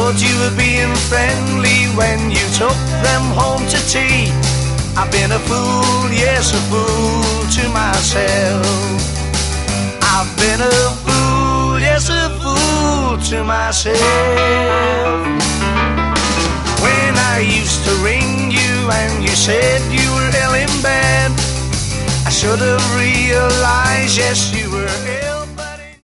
thought you were being friendly when you took them home to tea. I've been a fool, yes, a fool to myself. I've been a fool, yes, a fool to myself. When I used to ring you and you said you were ill in bed, I should have realized, yes, you were ill.